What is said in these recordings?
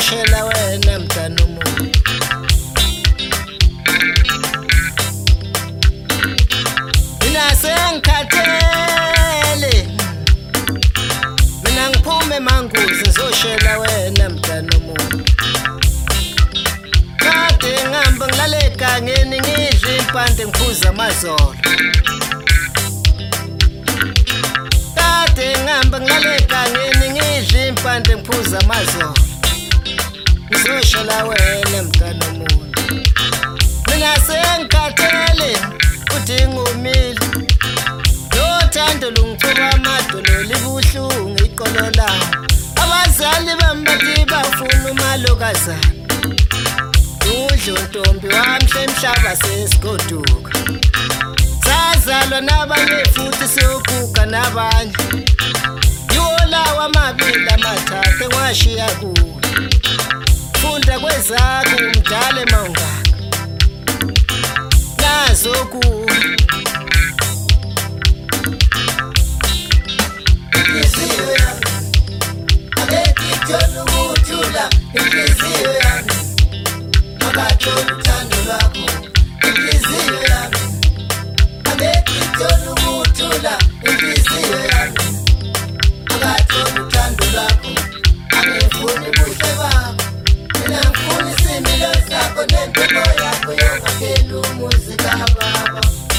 ngizoshela wena mntana omuhle. Mina sengikhathele, mina ngiphume manguzi ngizoshela wena mntana omuhle. Kade ngihamba ngilale egangeni ngidla impande ngiphuza amazolo. Kade ngihamba ngilale egangeni ngidla impande ngiphuza amazolo. Ngizoshela wena mntana omuhle. Mina sengikhathele futhi ngumile. Lothando lungithoba amadolo libuhlungu iqolo lami. Abazali bami bathi bafuna umalokazana. Udlo ntombi wamhle emhlaba sesigoduka. Sazalwa nabanye futhi siyoguga nabanye. Yolawa amabili amathathu engiwashiya kuwe. Funda kwezakho umdala mawungaka. Nazo kuwe. Inhliziyo yami abethi ithole ukuthula. Inhliziyo yami akathole uthando lwakho. Inhliziyo yami abethi ithole ukuthula. Inhliziyo yami akathole uthando lwakho. Angifuni ubuhle bakho, mina ngifuna isimilo sakho nempilo yakho yongakhela umuzi kababa.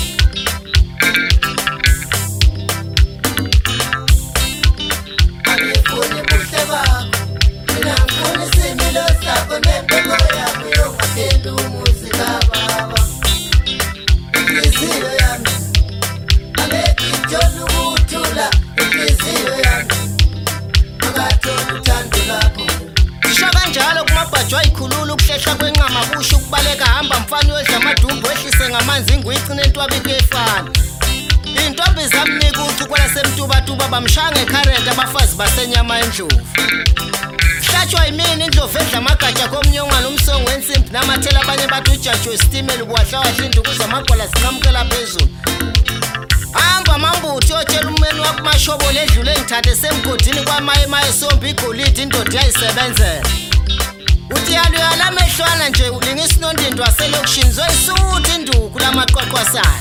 Angifuni ubuhle bakho, mina ngifuna isimilo sakho nempilo yakho yongakhela umuzi kababa. Inhliziyo yami abethi ithole ukuthula. Inhliziyo yami akathole uthando lwakho. Sho kanjalo kumabhajwa ikhulula ukuhlehla kwenqama kusho ukubaleka hamba mfana uyodla amadumbu ehlise ngamanzi ingwicine entwabike efana. Intombi zamnika uchu kwelasemtubatuba bamshaya ngekharenta abafazi basenyama endlovu. Hlatshwa yimini indlovu edla amagatsha komnyonga nomsongo wensimbi namathela abanye bathi ujaji wesitimela ubuwahlawahlinda ukuze amagwala ziqamukela phezulu. Hamba mambuthi otshela umeni wakho mashobolo edlule engithathe semgodini kwamaye sombi igolide indoda yayisebenzela. Uthi yaluyala amehlwana nje ulingisa inondindo waselokishini zoyisuthi induku lamaqoqwasana.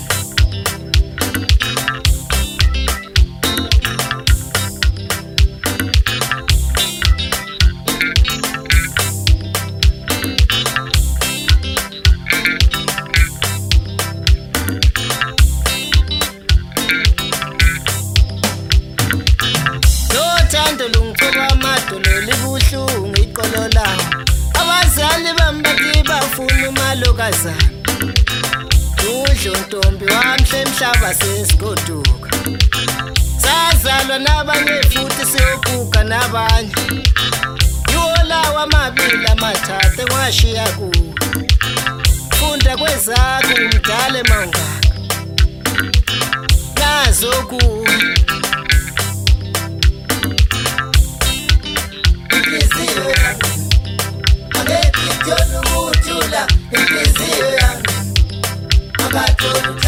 Lothando lungithoba amadolo libuhlungu iqolo lami. Abazali bami bathi bafuna umalokazana. Udlo ntombi wamhle emhlaba sesigoduka. Sazalwa nabanye futhi siyoguga nabanye. Yolawa amabili amathathu engiwashiya kuwe. Funda kwezakho umdala mawungaka. Nazo kuwe. Inhliziyo yami abethi ithole ukuthula. Inhliziyo yami akathole